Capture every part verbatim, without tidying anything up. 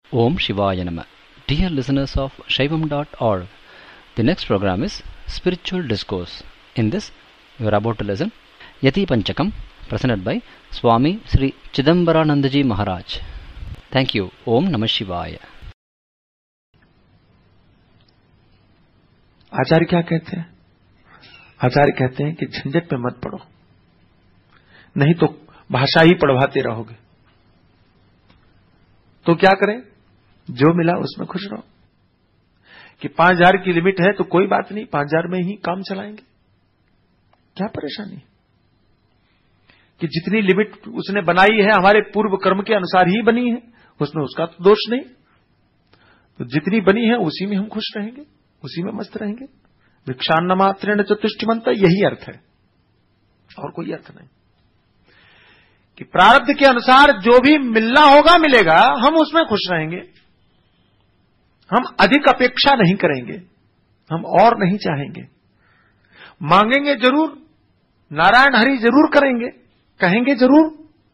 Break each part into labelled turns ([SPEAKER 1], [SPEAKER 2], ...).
[SPEAKER 1] Om Shivaya Nama. Dear listeners of Shaivam dot org, the next program is Spiritual Discourse. In this, we are about to listen Yati Panchakam, presented by Swami Sri Chidambaranandaji Maharaj. Thank you. Om Namah Shivaya.
[SPEAKER 2] आचार्य क्या कहते हैं? आचार्य कहते हैं कि झंझट में मत पड़ो, नहीं तो भाषा ही पढ़वाते रहोगे। तो क्या करें? जो मिला उसमें खुश रहो। कि पांच हजार की लिमिट है तो कोई बात नहीं, पांच हजार में ही काम चलाएंगे, क्या परेशानी? कि जितनी लिमिट उसने बनाई है हमारे पूर्व कर्म के अनुसार ही बनी है, उसमें उसका तो दोष नहीं। तो जितनी बनी है उसी में हम खुश रहेंगे, उसी में मस्त रहेंगे। भिक्षान्न मात्रेण चतुष्टिमंत, यही अर्थ है और कोई अर्थ नहीं। कि प्रारब्ध के अनुसार जो भी मिलना होगा मिलेगा, हम उसमें खुश रहेंगे। हम अधिक अपेक्षा नहीं करेंगे, हम और नहीं चाहेंगे। मांगेंगे जरूर, नारायण हरि जरूर करेंगे, कहेंगे जरूर,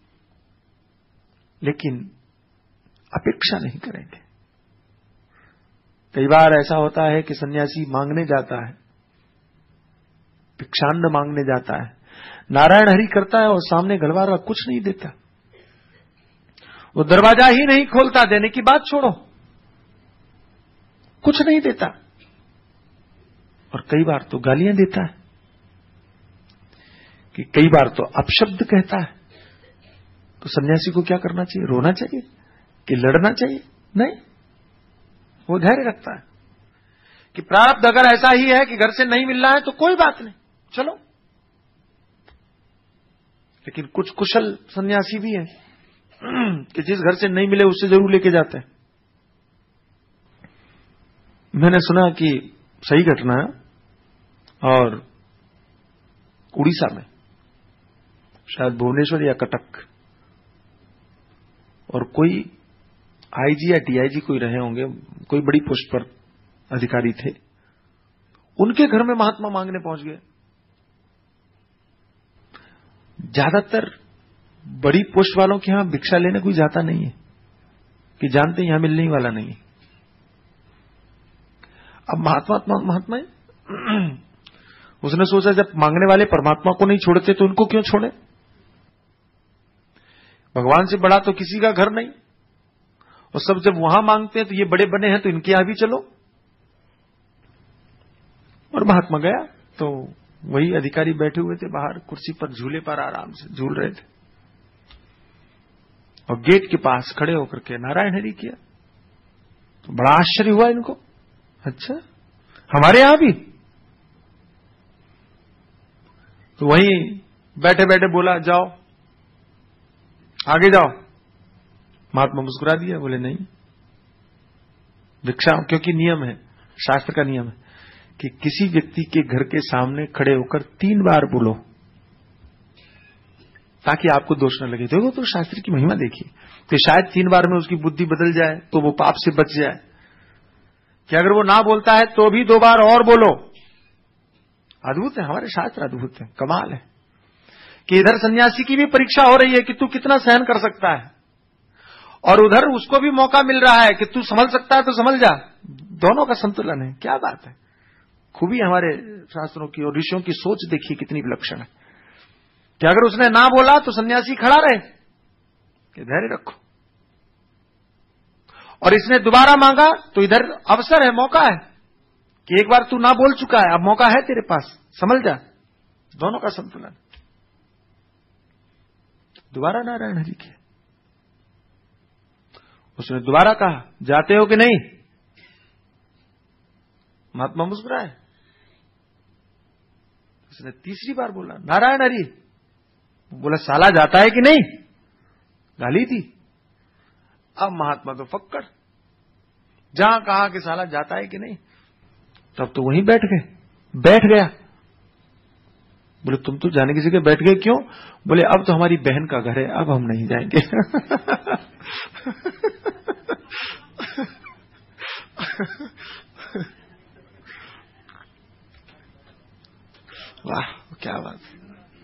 [SPEAKER 2] लेकिन अपेक्षा नहीं करेंगे। कई बार ऐसा होता है कि सन्यासी मांगने जाता है, भिक्षान्न मांगने जाता है, नारायण हरि करता है और सामने गलवारा कुछ नहीं देता, वो दरवाजा ही नहीं खोलता। देने की बात छोड़ो, कुछ नहीं देता। और कई बार तो गालियां देता है, कि कई बार तो अपशब्द कहता है। तो सन्यासी को क्या करना चाहिए? रोना चाहिए कि लड़ना चाहिए? नहीं, वो धैर्य रखता है कि प्रारब्ध अगर ऐसा ही है कि घर से नहीं मिल रहा है तो कोई बात नहीं, चलो। लेकिन कुछ कुशल सन्यासी भी हैं कि जिस घर से नहीं मिले उससे जरूर लेके जाते हैं। मैंने सुना कि सही घटना है, और उड़ीसा में, शायद भुवनेश्वर या कटक, और कोई आईजी या डीआईजी कोई रहे होंगे, कोई बड़ी पोस्ट पर अधिकारी थे, उनके घर में महात्मा मांगने पहुंच गए। ज्यादातर बड़ी पोस्ट वालों के यहां भिक्षा लेने कोई जाता नहीं है, कि जानते हैं यहां मिलने ही वाला नहीं है। अब महात्मा महात्मा उसने सोचा जब मांगने वाले परमात्मा को नहीं छोड़ते तो उनको क्यों छोड़े? भगवान से बड़ा तो किसी का घर नहीं, और सब जब वहां मांगते हैं तो ये बड़े बने हैं तो इनके यहां भी चलो। और महात्मा गया तो वही अधिकारी बैठे हुए थे बाहर कुर्सी पर, झूले पर आराम से झूल रहे थे, और गेट के पास खड़े होकर के नारायण हरि किया। तो बड़ा आश्चर्य हुआ इनको, अच्छा हमारे यहां भी? तो वहीं बैठे बैठे बोला, जाओ आगे जाओ। महात्मा मुस्कुरा दिया, बोले नहीं, भिक्षा, क्योंकि नियम है, शास्त्र का नियम है कि किसी व्यक्ति के घर के सामने खड़े होकर तीन बार बोलो ताकि आपको दोष न लगे। देखो तो शास्त्र की महिमा देखिए कि शायद तीन बार में उसकी बुद्धि बदल जाए तो वो पाप से बच जाए, कि अगर वो ना बोलता है तो भी दो बार और बोलो। अद्भुत है, हमारे शास्त्र अद्भुत है, कमाल है। कि इधर सन्यासी की भी परीक्षा हो रही है कि तू कितना सहन कर सकता है, और उधर उसको भी मौका मिल रहा है कि तू संभल सकता है तो संभल जा। दोनों का संतुलन है, क्या बात है, खूबी हमारे शास्त्रों की। और ऋषियों की सोच देखिए कितनी विलक्षण है, कि अगर उसने ना बोला तो सन्यासी खड़ा रहे कि धैर्य रखो, और इसने दोबारा मांगा तो इधर अवसर है, मौका है कि एक बार तू ना बोल चुका है, अब मौका है तेरे पास, संभल जा। दोनों का संतुलन। दोबारा नारायण हरि किया, उसने दोबारा कहा, जाते हो कि नहीं? महात्मा मुस्कुराए। उसने तीसरी बार बोला, नारायण हरि। बोला, साला जाता है कि नहीं? गाली दी। अब महात्मा तो फक्कड़, जहां कहा कि साला जाता है कि नहीं, तब तो वहीं बैठ गए, बैठ गया। बोले, तुम तो जाने की जगह बैठ गए, क्यों? बोले, अब तो हमारी बहन का घर है, अब हम नहीं जाएंगे। वाह, क्या बात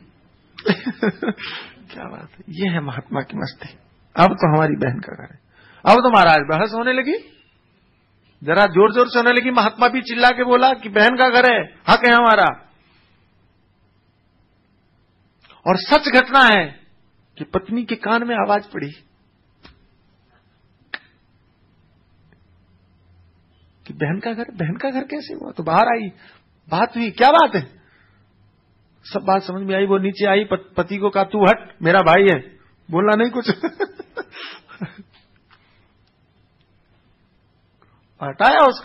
[SPEAKER 2] है। क्या बात है, ये है महात्मा की मस्ती। अब तो हमारी बहन का घर है, अब तो महाराज बहस होने लगी, जरा जोर जोर से होने लगी। महात्मा भी चिल्ला के बोला कि बहन का घर है, हक है हमारा। और सच घटना है कि पत्नी के कान में आवाज पड़ी कि बहन का घर, बहन का घर कैसे हुआ? तो बाहर आई, बात हुई, क्या बात है? सब बात समझ में आई। वो नीचे आई, पति को कहा तू हट, मेरा भाई है, बोलना नहीं कुछ। हटाया उसको।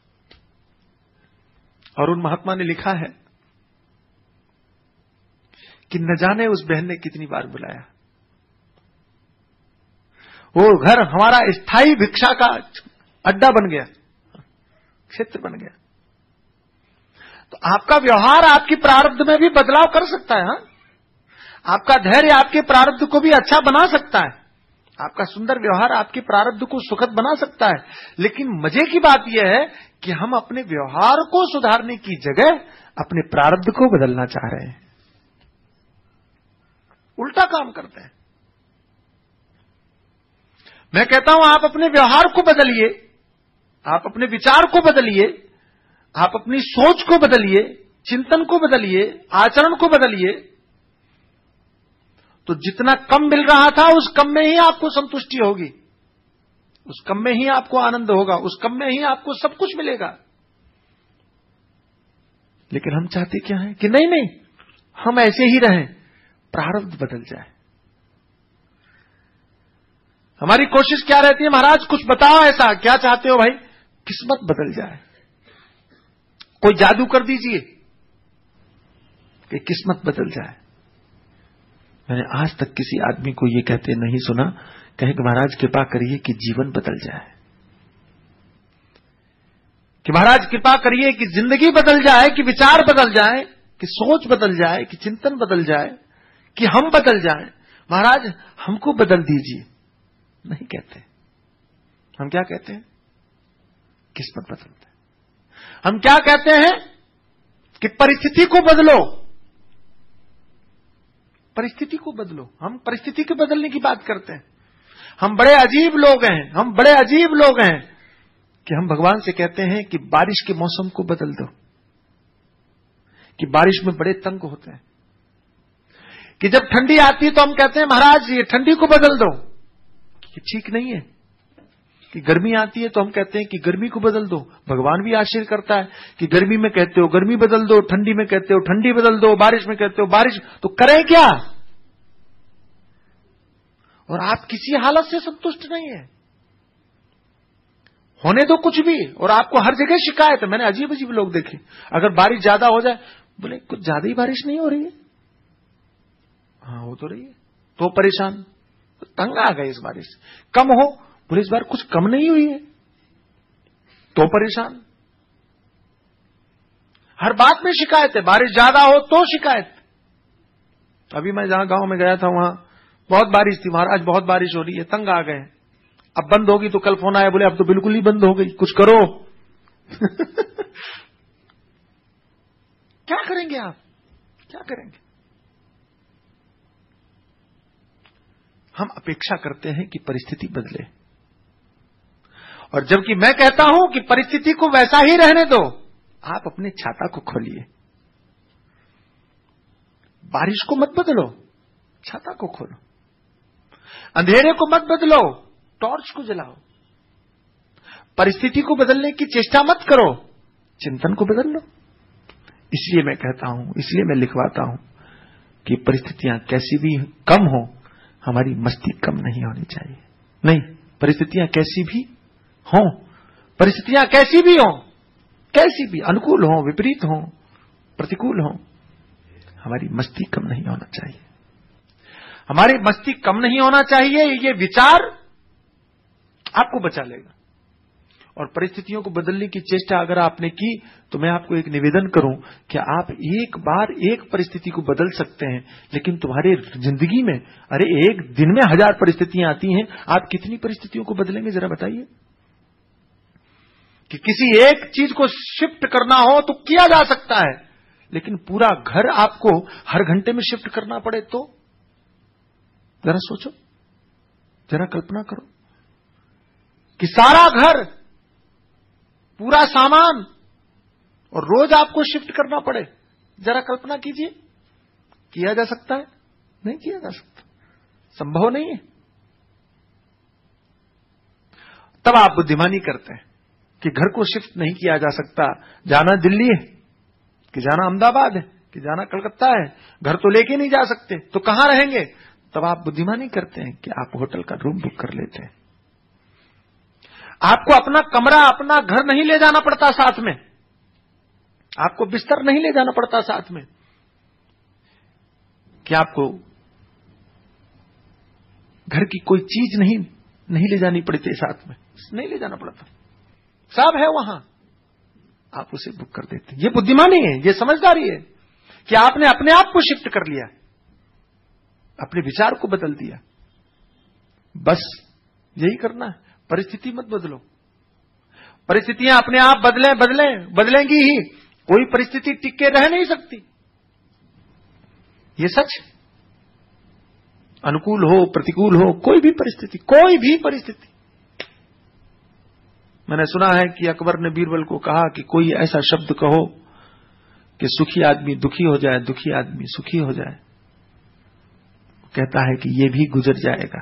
[SPEAKER 2] और उन महात्मा ने लिखा है कि न जाने उस बहन ने कितनी बार बुलाया। वो घर हमारा स्थायी भिक्षा का अड्डा बन गया, क्षेत्र बन गया। तो आपका व्यवहार आपकी प्रारब्ध में भी बदलाव कर सकता है। हा? आपका धैर्य आपके प्रारब्ध को भी अच्छा बना सकता है। आपका सुंदर व्यवहार आपके प्रारब्ध को सुखद बना सकता है। लेकिन मजे की बात यह है कि हम अपने व्यवहार को सुधारने की जगह अपने प्रारब्ध को बदलना चाह रहे हैं, उल्टा काम करते हैं। मैं कहता हूं आप अपने व्यवहार को बदलिए, आप अपने विचार को बदलिए, आप अपनी सोच को बदलिए, चिंतन को बदलिए, आचरण को बदलिए, तो जितना कम मिल रहा था उस कम में ही आपको संतुष्टि होगी, उस कम में ही आपको आनंद होगा, उस कम में ही आपको सब कुछ मिलेगा। लेकिन हम चाहते क्या है कि नहीं नहीं हम ऐसे ही रहें, प्रारब्ध बदल जाए। हमारी कोशिश क्या रहती है, महाराज कुछ बताओ ऐसा, क्या चाहते हो भाई? किस्मत बदल जाए, कोई जादू कर दीजिए कि किस्मत बदल जाए। मैंने आज तक किसी आदमी को यह कहते नहीं सुना, कहे कि महाराज कृपा करिए कि जीवन बदल जाए, कि महाराज कृपा करिए कि जिंदगी बदल जाए, कि विचार बदल जाए, कि सोच बदल जाए, कि चिंतन बदल जाए, कि हम बदल जाए। महाराज हमको बदल दीजिए, नहीं कहते। हम क्या कहते हैं? किस्मत बदलते हैं। हम क्या कहते हैं कि परिस्थिति को बदलो, परिस्थिति को बदलो। हम परिस्थिति को बदलने की बात करते हैं। हम बड़े अजीब लोग हैं, हम बड़े अजीब लोग हैं कि हम भगवान से कहते हैं कि बारिश के मौसम को बदल दो, कि बारिश में बड़े तंग होते हैं, कि जब ठंडी आती है तो हम कहते हैं महाराज ये ठंडी को बदल दो, कि ठीक नहीं है। कि गर्मी आती है तो हम कहते हैं कि गर्मी को बदल दो। भगवान भी आश्चर्य करता है कि गर्मी में कहते हो गर्मी बदल दो, ठंडी में कहते हो ठंडी बदल दो, बारिश में कहते हो बारिश, तो करें क्या? और आप किसी हालत से संतुष्ट नहीं है, होने दो कुछ भी, और आपको हर जगह शिकायत है। मैंने अजीब अजीब लोग देखे, अगर बारिश ज्यादा हो जाए बोले कुछ ज्यादा ही बारिश नहीं हो रही है, हाँ हो तो रही है, तो परेशान, तो तंग आ गए इस बारिश। कम हो बोले इस बार कुछ कम नहीं हुई है, तो परेशान। हर बात में शिकायत है, बारिश ज्यादा हो तो शिकायत। अभी मैं जहां गांव में गया था वहां बहुत बारिश थी, महाराज बहुत बारिश हो रही है, तंग आ गए, अब बंद होगी। तो कल फोन आया, बोले अब तो बिल्कुल ही बंद हो गई, कुछ करो। क्या करेंगे आप, क्या करेंगे? हम अपेक्षा करते हैं कि परिस्थिति बदले, और जबकि मैं कहता हूं कि परिस्थिति को वैसा ही रहने दो। आप अपने छाता को खोलिए, बारिश को मत बदलो, छाता को खोलो। अंधेरे को मत बदलो, टॉर्च को जलाओ। परिस्थिति को बदलने की चेष्टा मत करो, चिंतन को बदल लो। इसलिए मैं कहता हूं, इसलिए मैं लिखवाता हूं कि परिस्थितियां कैसी भी कम हो, हमारी मस्ती कम नहीं होनी चाहिए। नहीं, परिस्थितियां कैसी भी हों, परिस्थितियां कैसी भी हों, कैसी भी, अनुकूल हों, विपरीत हों, प्रतिकूल हों, हमारी मस्ती कम नहीं होना चाहिए। हमारी मस्ती कम नहीं होना चाहिए, ये विचार आपको बचा लेगा। और परिस्थितियों को बदलने की चेष्टा अगर आपने की, तो मैं आपको एक निवेदन करूं कि आप एक बार एक परिस्थिति को बदल सकते हैं, लेकिन तुम्हारे जिंदगी में अरे एक दिन में हजार परिस्थितियां आती हैं, आप कितनी परिस्थितियों को बदलेंगे जरा बताइए। कि किसी एक चीज को शिफ्ट करना हो तो किया जा सकता है, लेकिन पूरा घर आपको हर घंटे में शिफ्ट करना पड़े तो जरा सोचो, जरा कल्पना करो। कि सारा घर, पूरा सामान, और रोज आपको शिफ्ट करना पड़े। जरा कल्पना कीजिए, किया जा सकता है? नहीं किया जा सकता, संभव नहीं है। तब आप बुद्धिमानी करते हैं कि घर को शिफ्ट नहीं किया जा सकता, जाना दिल्ली है कि जाना अहमदाबाद है कि जाना कलकत्ता है, घर तो लेके नहीं जा सकते, तो कहां रहेंगे? तब आप बुद्धिमानी करते हैं कि आप होटल का रूम बुक कर लेते हैं। आपको अपना कमरा, अपना घर नहीं ले जाना पड़ता साथ में, आपको बिस्तर नहीं ले जाना पड़ता साथ में, कि आपको घर की कोई चीज नहीं नहीं ले जानी पड़ती साथ में, नहीं ले जाना पड़ता, सब है वहां, आप उसे बुक कर देते हैं। ये बुद्धिमानी है, ये समझदारी है कि आपने अपने आप को शिफ्ट कर लिया, अपने विचार को बदल दिया। बस यही करना है, परिस्थिति मत बदलो। परिस्थितियां अपने आप बदले बदले बदलेंगी ही, कोई परिस्थिति टिक के रह नहीं सकती, ये सच। अनुकूल हो प्रतिकूल हो, कोई भी परिस्थिति, कोई भी परिस्थिति। मैंने सुना है कि अकबर ने बीरबल को कहा कि कोई ऐसा शब्द कहो कि सुखी आदमी दुखी हो जाए, दुखी आदमी सुखी हो जाए। कहता है कि ये भी गुजर जाएगा।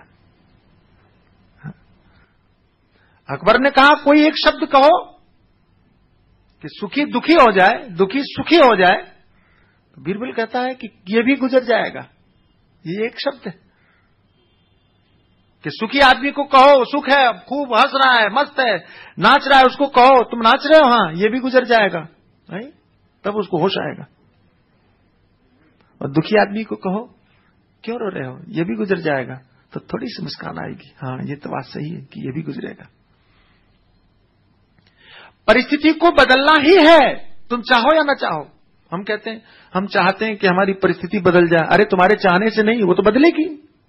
[SPEAKER 2] अकबर ने कहा कोई एक शब्द कहो कि सुखी दुखी हो जाए, दुखी सुखी हो जाए, तो बीरबल कहता है कि ये भी गुजर जाएगा। ये एक शब्द है कि सुखी आदमी को कहो सुख है, खूब हंस रहा है, मस्त है, नाच रहा है, उसको कहो तुम नाच रहे हो, हाँ ये भी गुजर जाएगा, नहीं? तब उसको होश आएगा। और दुखी आदमी को कहो क्यों रो रहे हो, ये भी गुजर जाएगा, तो थोड़ी सी मुस्कान आएगी, हाँ ये तो बात सही है कि ये भी गुजरेगा। परिस्थिति को बदलना ही है, तुम चाहो या ना चाहो। हम कहते हैं, हम चाहते हैं कि हमारी परिस्थिति बदल जाए। अरे तुम्हारे चाहने से नहीं, वो तो बदलेगी।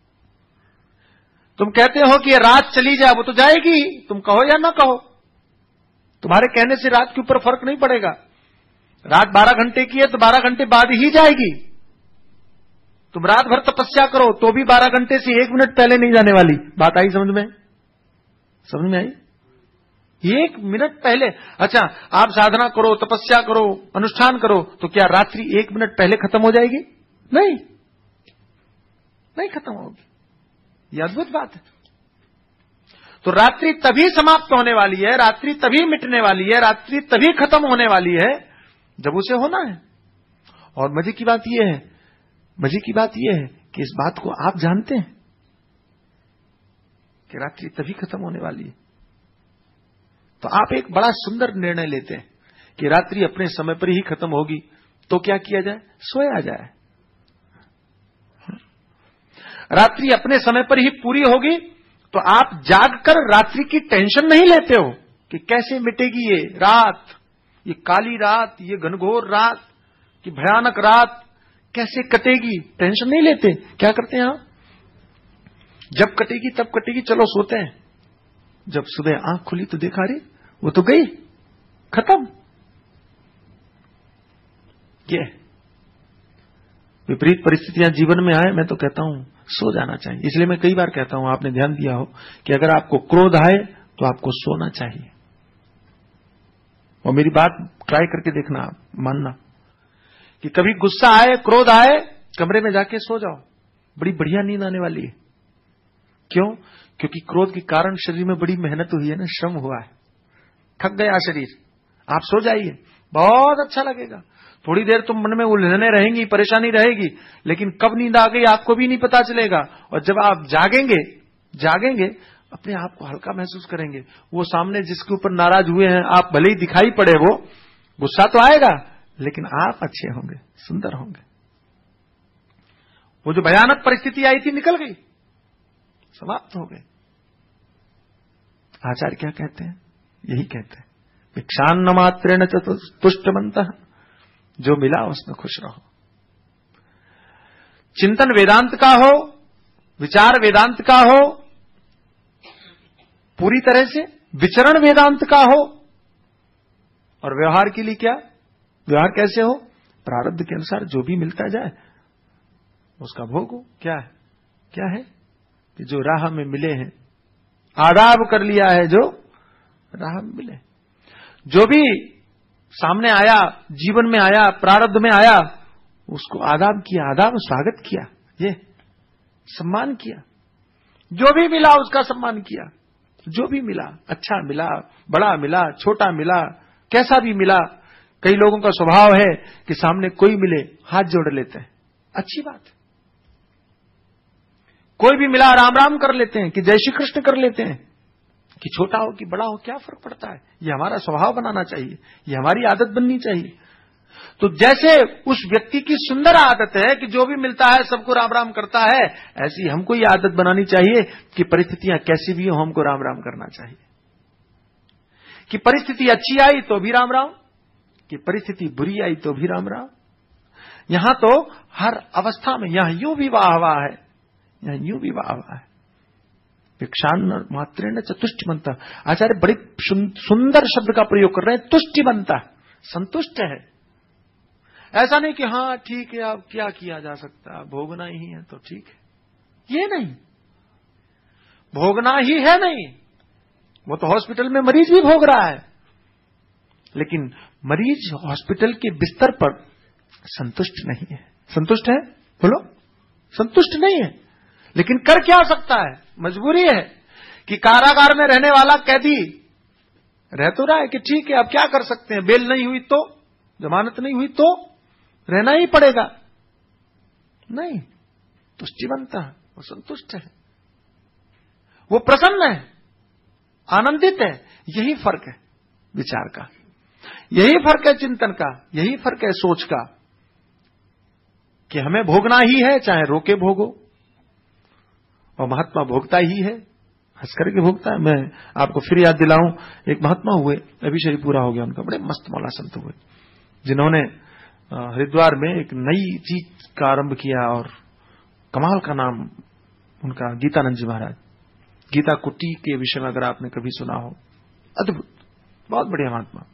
[SPEAKER 2] तुम कहते हो कि ये रात चली जाए, वो तो जाएगी, तुम कहो या ना कहो। तुम्हारे कहने से रात के ऊपर फर्क नहीं पड़ेगा। रात बारह घंटे की है तो बारह घंटे बाद ही जाएगी। तुम रात भर तपस्या करो तो भी बारह घंटे से एक मिनट पहले नहीं जाने वाली। बात आई समझ में? समझ में आई? एक मिनट पहले। अच्छा, आप साधना करो, तपस्या करो, अनुष्ठान करो, तो क्या रात्रि एक मिनट पहले खत्म हो जाएगी? नहीं, नहीं खत्म होगी। यह अद्भुत बात है। तो रात्रि तभी समाप्त होने वाली है, रात्रि तभी मिटने वाली है, रात्रि तभी खत्म होने वाली है जब उसे होना है। और मजे की बात यह है, मजे की बात यह है कि इस बात को आप जानते हैं कि रात्रि तभी खत्म होने वाली है। तो आप एक बड़ा सुंदर निर्णय लेते हैं कि रात्रि अपने समय पर ही खत्म होगी, तो क्या किया जाए? सोया जाए। रात्रि अपने समय पर ही पूरी होगी तो आप जागकर रात्रि की टेंशन नहीं लेते हो कि कैसे मिटेगी ये रात, ये काली रात, ये घनघोर रात, कि भयानक रात कैसे कटेगी, टेंशन नहीं लेते। क्या करते हैं आप? जब कटेगी तब कटेगी, चलो सोते हैं। जब सुबह आंख खुली तो देखा, रे वो तो गई, खत्म। ये विपरीत परिस्थितियां जीवन में आए, मैं तो कहता हूं सो जाना चाहिए। इसलिए मैं कई बार कहता हूं, आपने ध्यान दिया हो कि अगर आपको क्रोध आए तो आपको सोना चाहिए। और मेरी बात ट्राई करके देखना, आप मानना कि कभी गुस्सा आए, क्रोध आए, कमरे में जाके सो जाओ, बड़ी बढ़िया नींद आने वाली है। क्यों? क्योंकि क्रोध के कारण शरीर में बड़ी मेहनत हुई है ना, श्रम हुआ है, थक गया शरीर। आप सो जाइए, बहुत अच्छा लगेगा। थोड़ी देर तुम मन में उलझने रहेंगी, परेशानी रहेगी, लेकिन कब नींद आ गई आपको भी नहीं पता चलेगा। और जब आप जागेंगे जागेंगे अपने आप को हल्का महसूस करेंगे। वो सामने जिसके ऊपर नाराज हुए हैं, आप भले ही दिखाई पड़े, वो गुस्सा तो आएगा, लेकिन आप अच्छे होंगे, सुंदर होंगे। वो जो भयानक परिस्थिति आई थी निकल गई, समाप्त हो गए। आचार्य क्या कहते हैं? यही कहते हैं, भिक्षान्न मात्रेण तुष्टवन्तः, जो मिला उसमें खुश रहो। चिंतन वेदांत का हो, विचार वेदांत का हो, पूरी तरह से विचरण वेदांत का हो। और व्यवहार के लिए क्या? व्यवहार कैसे हो? प्रारब्ध के अनुसार जो भी मिलता जाए उसका भोग हो। क्या है? क्या है कि जो राह में मिले हैं, आदाब कर लिया है जो राह में मिले। जो भी सामने आया, जीवन में आया, प्रारब्ध में आया, उसको आदाब किया, आदाब स्वागत किया, ये सम्मान किया। जो भी मिला उसका सम्मान किया। जो भी मिला, अच्छा मिला, बड़ा मिला, छोटा मिला, कैसा भी मिला। कई लोगों का स्वभाव है कि सामने कोई मिले हाथ जोड़ लेते हैं, अच्छी बात है। कोई भी मिला राम राम कर लेते हैं, कि जय श्री कृष्ण कर लेते हैं, कि छोटा हो कि बड़ा हो क्या फर्क पड़ता है। ये हमारा स्वभाव बनाना चाहिए, ये हमारी आदत बननी चाहिए। तो जैसे उस व्यक्ति की सुंदर आदत है कि जो भी मिलता है सबको राम राम करता है, ऐसी हमको ये आदत बनानी चाहिए कि परिस्थितियां कैसी भी हो हमको राम राम करना चाहिए। कि परिस्थिति अच्छी आई तो भी राम राम, कि परिस्थिति बुरी आई तो भी राम राम। यहां तो हर अवस्था में, यहां यूं भी वाह वाह है, यहां यूं भी वाह वाह है। भिक्षान्न मात्रेण चतुष्टिमंता, आचार्य बड़ी सुंदर शब्द का प्रयोग कर रहे हैं, तुष्टिमंता, संतुष्ट है। ऐसा नहीं कि हां ठीक है अब क्या किया जा सकता है, भोगना ही है तो ठीक है, ये नहीं, भोगना ही है नहीं। वो तो हॉस्पिटल में मरीज भी भोग रहा है, लेकिन मरीज हॉस्पिटल के बिस्तर पर संतुष्ट नहीं है। संतुष्ट है? बोलो, संतुष्ट नहीं है। लेकिन कर क्या सकता है, मजबूरी है। कि कारागार में रहने वाला कैदी रह तो रहा है कि ठीक है अब क्या कर सकते हैं, बेल नहीं हुई तो, जमानत नहीं हुई तो रहना ही पड़ेगा। नहीं, तुष्टि बनता है, वो संतुष्ट है, वो प्रसन्न है, आनंदित है। यही फर्क है विचार का, यही फर्क है चिंतन का, यही फर्क है सोच का, कि हमें भोगना ही है, चाहे रोके भोगो। और महात्मा भोगता ही है, हंस करके भोगता है। मैं आपको फिर याद दिलाऊं, एक महात्मा हुए, अभी शरीर पूरा हो गया उनका, बड़े मस्त मौला संत हुए, जिन्होंने हरिद्वार में एक नई चीज का आरंभ किया, और कमाल का नाम उनका गीतानंद जी महाराज। गीता कुटी के विषय में अगर आपने कभी सुना हो, अद्भुत, बहुत बढ़िया महात्मा।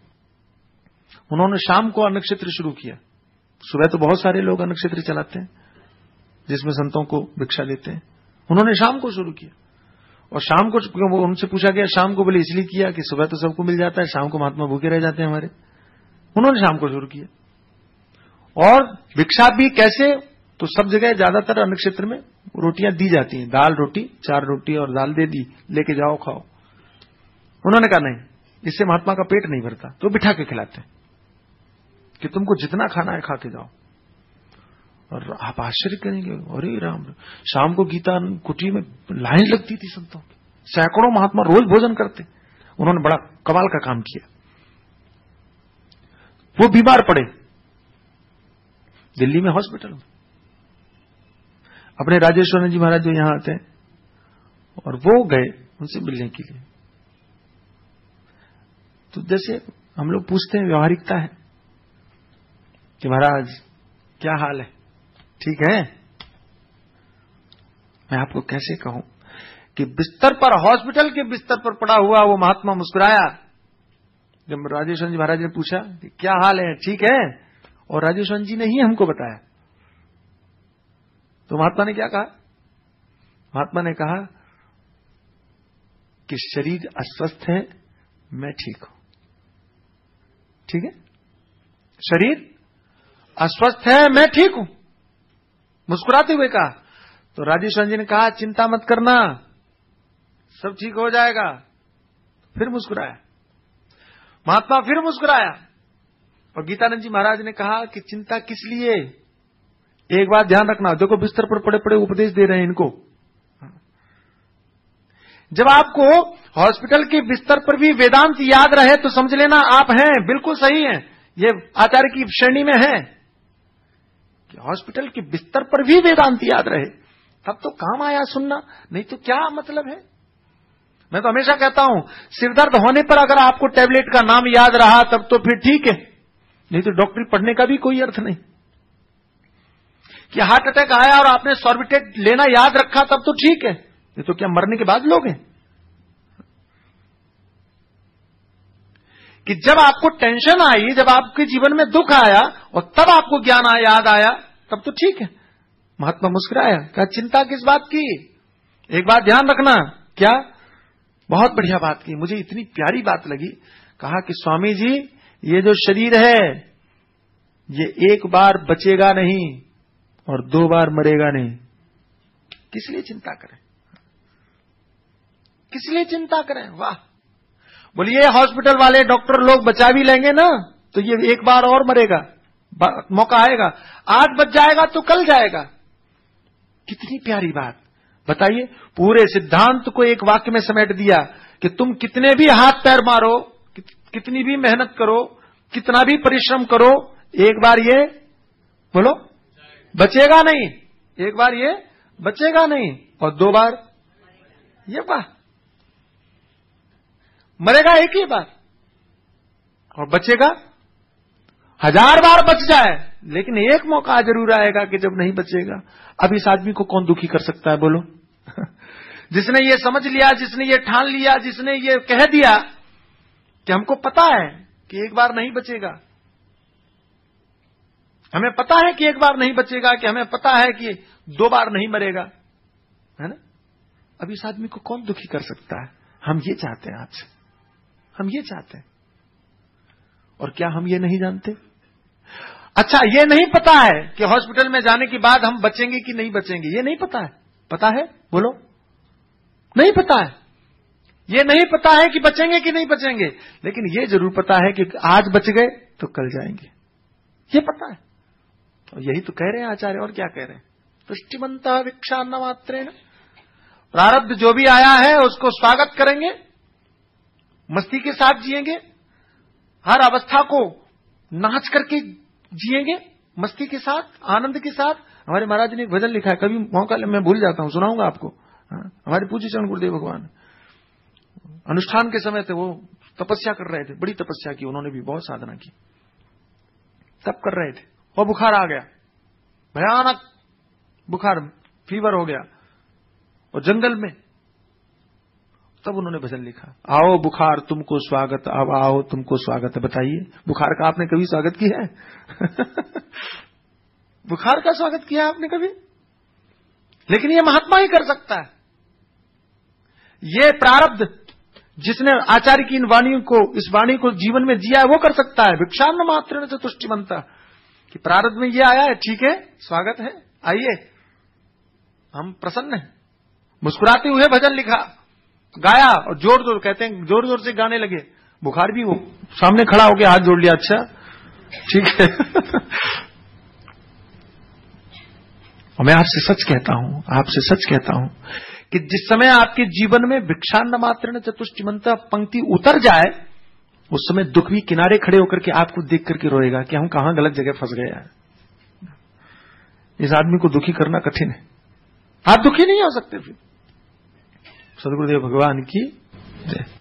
[SPEAKER 2] उन्होंने शाम को अन्न क्षेत्र शुरू किया। सुबह तो बहुत सारे लोग अन्न क्षेत्र चलाते हैं जिसमें संतों को भिक्षा देते हैं, उन्होंने शाम को शुरू किया। और शाम को उनसे पूछा गया, शाम को बोले इसलिए किया कि सुबह तो सबको मिल जाता है, शाम को महात्मा भूखे रह जाते हैं हमारे। उन्होंने शाम को शुरू किया। और भिक्षा भी कैसे, तो सब जगह ज्यादातर अन्न क्षेत्र में रोटियां दी जाती हैं, दाल रोटी, चार रोटी और दाल दे दी, लेके जाओ खाओ। उन्होंने कहा नहीं, इससे महात्मा का पेट नहीं भरता, तो बिठा के खिलाते हैं कि तुमको जितना खाना है खा के जाओ। और आप आश्चर्य करेंगे, अरे राम, शाम को गीता कुटी में लाइन लगती थी संतों की, सैकड़ों महात्मा रोज भोजन करते। उन्होंने बड़ा कमाल का काम किया। वो बीमार पड़े दिल्ली में हॉस्पिटल में, अपने राजेश्वर जी महाराज जो यहां आते हैं, और वो गए उनसे मिलने के लिए। तो जैसे हम लोग पूछते हैं, व्यवहारिकता है कि महाराज क्या हाल है, ठीक है। मैं आपको कैसे कहूं कि बिस्तर पर, हॉस्पिटल के बिस्तर पर पड़ा हुआ वो महात्मा मुस्कुराया जब राजेश्वर जी महाराज ने पूछा कि क्या हाल है, ठीक है। और राजेश्वर जी ने ही हमको बताया। तो महात्मा ने क्या कहा? महात्मा ने कहा कि शरीर अस्वस्थ है, मैं ठीक हूं, ठीक है। शरीर अस्वस्थ है, मैं ठीक हूं, मुस्कुराते हुए कहा। तो राजेश्वर जी ने कहा चिंता मत करना, सब ठीक हो जाएगा। फिर मुस्कुराया महात्मा, फिर मुस्कुराया। और गीतानंद जी महाराज ने कहा कि चिंता किस लिए, एक बात ध्यान रखना, देखो बिस्तर पर पड़े पड़े उपदेश दे रहे हैं इनको। जब आपको हॉस्पिटल के बिस्तर पर भी वेदांत याद रहे तो समझ लेना आप हैं, बिल्कुल सही हैं, ये आचार्य की श्रेणी में है कि हॉस्पिटल के बिस्तर पर भी वेदांत याद रहे, तब तो काम आया सुनना, नहीं तो क्या मतलब है। मैं तो हमेशा कहता हूं, सिरदर्द होने पर अगर आपको टैबलेट का नाम याद रहा तब तो फिर ठीक है, नहीं तो डॉक्टरी पढ़ने का भी कोई अर्थ नहीं। कि हार्ट अटैक आया और आपने सॉर्बिटेट लेना याद रखा तब तो ठीक है, ये तो क्या मरने के बाद लोग हैं। कि जब आपको टेंशन आई, जब आपके जीवन में दुख आया और तब आपको ज्ञान आया, याद आया, तब तो ठीक है। महात्मा मुस्कुराया, कहा चिंता किस बात की, एक बात ध्यान रखना, क्या बहुत बढ़िया बात की, मुझे इतनी प्यारी बात लगी। कहा कि स्वामी जी ये जो शरीर है ये एक बार बचेगा नहीं और दो बार मरेगा नहीं, किस लिए चिंता करें, किस लिए चिंता करें। वाह, बोलिए हॉस्पिटल वाले डॉक्टर लोग बचा भी लेंगे ना तो ये एक बार और मरेगा, मौका आएगा, आज बच जाएगा तो कल जाएगा। कितनी प्यारी बात। बताइए, पूरे सिद्धांत को एक वाक्य में समेट दिया कि तुम कितने भी हाथ पैर मारो, कि, कितनी भी मेहनत करो, कितना भी परिश्रम करो, एक बार ये बोलो बचेगा नहीं, एक बार ये बचेगा नहीं और दो बार ये बार मरेगा एक ही बार और बचेगा हजार बार बच जाए, लेकिन एक मौका जरूर आएगा कि जब नहीं बचेगा। अब इस आदमी को कौन दुखी कर सकता है बोलो? जिसने ये समझ लिया, जिसने ये ठान लिया, जिसने ये कह दिया कि हमको पता है कि एक बार नहीं बचेगा, हमें पता है कि एक बार नहीं बचेगा, कि हमें पता है कि दो बार नहीं मरेगा, है ना? अब इस आदमी को कौन दुखी कर सकता है? हम ये चाहते हैं आपसे, हम ये चाहते हैं। और क्या हम ये नहीं जानते? अच्छा, ये नहीं पता है कि हॉस्पिटल में जाने के बाद हम बचेंगे कि नहीं बचेंगे, ये नहीं पता है। पता है बोलो? नहीं पता है। ये नहीं पता है कि बचेंगे कि नहीं बचेंगे, लेकिन ये जरूर पता है कि आज बच गए तो कल जाएंगे, ये पता है। और यही तो कह रहे हैं आचार्य, और क्या कह रहे हैं? तुष्टिमंता भिक्षान्न मात्रेण, प्रारब्ध जो भी आया है उसको स्वागत करेंगे, मस्ती के साथ जिएंगे, हर अवस्था को नाच करके जिएंगे, मस्ती के साथ, आनंद के साथ। हमारे महाराज ने एक भजन लिखा है, कभी मौका मैं भूल जाता हूं, सुनाऊंगा आपको। हाँ, हमारे पूज्य चरण गुरुदेव भगवान अनुष्ठान के समय थे, वो तपस्या कर रहे थे, बड़ी तपस्या की उन्होंने भी, बहुत साधना की, तब कर रहे थे और बुखार आ गया, भयानक बुखार, फीवर हो गया और जंगल में। तब उन्होंने भजन लिखा, आओ बुखार तुमको स्वागत, अब आओ तुमको स्वागत है। बताइए, बुखार का आपने कभी स्वागत किया है? बुखार का स्वागत किया आपने कभी? लेकिन ये महात्मा ही कर सकता है। ये प्रारब्ध जिसने आचार्य की इन वाणियों को, इस वाणी को जीवन में जिया है, वो कर सकता है। भिक्षान्न मात्रेण च तुष्टिमंता, कि प्रारब्ध में ये आया है, ठीक है, स्वागत है, आइए, हम प्रसन्न हैं। मुस्कुराते हुए भजन लिखा, गाया और जोर जोर, कहते हैं जोर जोर से गाने लगे। बुखार भी वो सामने खड़ा हो गया, हाथ जोड़ लिया, अच्छा ठीक है। और मैं आपसे सच कहता हूं, आपसे सच कहता हूं कि जिस समय आपके जीवन में भिक्षान्न मात्रेण चतुष्टिमंता पंक्ति उतर जाए, उस समय दुख भी किनारे खड़े होकर के आपको देख करके रोएगा कि हम कहां गलत जगह फंस गए हैं। इस आदमी को दुखी करना कठिन है, आप दुखी नहीं हो सकते। फिर सदगुरुदेव भगवान की जय।